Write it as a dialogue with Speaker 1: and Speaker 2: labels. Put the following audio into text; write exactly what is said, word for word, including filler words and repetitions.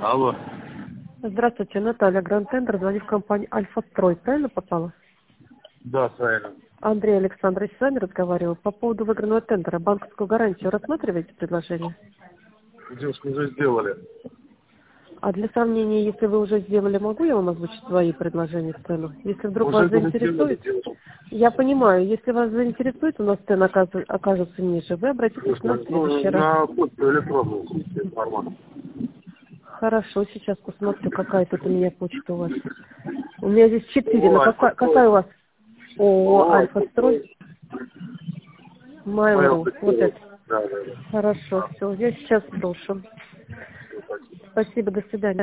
Speaker 1: Алло.
Speaker 2: Здравствуйте, Наталья, Гранд Тендер, звоню в компанию Альфа-Строй. Правильно попала?
Speaker 1: Да, правильно.
Speaker 2: Андрей Александрович с вами разговаривал. По поводу выигранного тендера. Банковскую гарантию рассматриваете предложение?
Speaker 1: Девушка, уже сделали.
Speaker 2: А для сравнения, если вы уже сделали, могу я вам озвучить свои предложения в цену? Если вдруг
Speaker 1: Уже
Speaker 2: вас
Speaker 1: было сделали,
Speaker 2: заинтересует,
Speaker 1: девушка.
Speaker 2: я понимаю, если вас заинтересует, у нас цена оказ- окажется ниже, вы обратитесь к нам в
Speaker 1: Ну,
Speaker 2: следующий раз.
Speaker 1: на почту электронную информацию.
Speaker 2: Хорошо, сейчас посмотрю, какая тут у меня почта у вас. У меня здесь четыре.
Speaker 1: О,
Speaker 2: На какая,
Speaker 1: Альфа-Строй.
Speaker 2: какая у вас? ООО
Speaker 1: О,
Speaker 2: Альфа-Строй.
Speaker 1: Альфа-Строй. Моя
Speaker 2: Mail.ru. Вот
Speaker 1: почта.
Speaker 2: это.
Speaker 1: Да, да, да.
Speaker 2: Хорошо,
Speaker 1: А,
Speaker 2: все. Я сейчас брошу.
Speaker 1: все, спасибо.
Speaker 2: Спасибо, до свидания.